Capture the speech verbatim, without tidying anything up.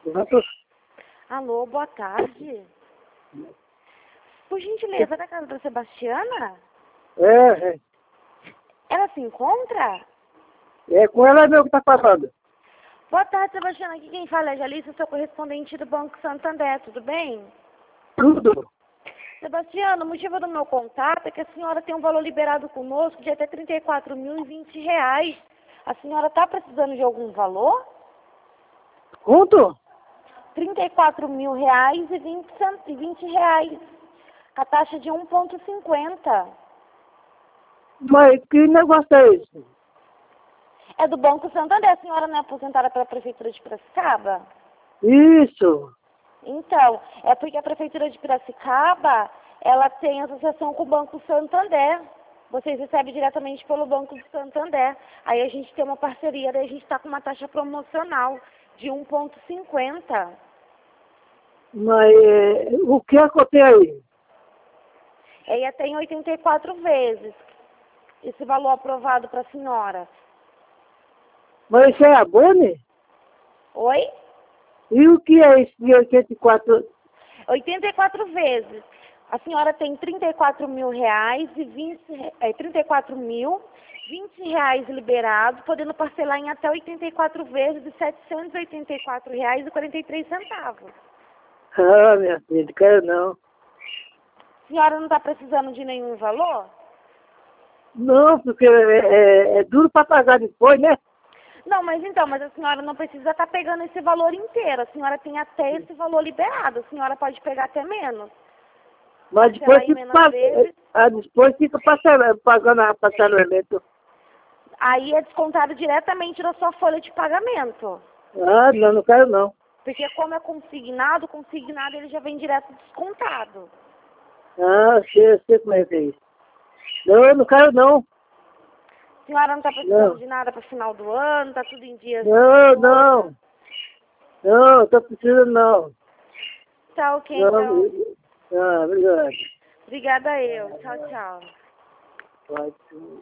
Pronto. Alô, boa tarde. Por gentileza, da casa da Sebastiana? É, é. Ela se encontra? É com ela mesmo que tá falando. Boa tarde, Sebastiana. Aqui quem fala é a Jalice, sou correspondente do Banco Santander, tudo bem? Tudo. Sebastiana, o motivo do meu contato é que a senhora tem um valor liberado conosco de até trinta e quatro mil e vinte reais. A senhora está precisando de algum valor? Quanto? trinta e quatro mil reais e vinte, cent... e vinte reais. A taxa de um vírgula cinquenta. Mas que negócio é esse? É do Banco Santander. A senhora não é aposentada pela Prefeitura de Piracicaba? Isso. Então, é porque a Prefeitura de Piracicaba, ela tem associação com o Banco Santander. Vocês recebem diretamente pelo Banco do Santander. Aí a gente tem uma parceria, daí a gente está com uma taxa promocional de um vírgula cinquenta. Mas é, o que é que eu tenho aí? Aí até em oitenta e quatro vezes esse valor aprovado para a senhora. Mas isso é abone? Oi? E o que é esse de oitenta e quatro? oitenta e quatro vezes. A senhora tem trinta e quatro mil reais e vinte, é, trinta e quatro mil, vinte reais liberado, podendo parcelar em até oitenta e quatro vezes de setecentos e oitenta e quatro reais e quarenta e três centavos. Ah, minha filha, quero não. A senhora não está precisando de nenhum valor? Não, porque é, é, é duro para pagar depois, né? Não, mas então, mas a senhora não precisa estar pegando esse valor inteiro. A senhora tem até esse valor liberado. A senhora pode pegar até menos. Mas depois Parcelar em fica, menos pa- vezes. ah, depois fica parcela- pagando a parcelamento. Aí é descontado diretamente da sua folha de pagamento. Ah, não, não quero não. Porque como é consignado, consignado ele já vem direto descontado. Ah, sei, sei como é que é isso. Não, não quero não. A senhora não está precisando Não, de nada para final do ano, está tudo em dias. não, não. Não, tô precisando não. Tá ok, Não, então. ah, obrigado. Obrigada eu. Tchau, tchau. Vai,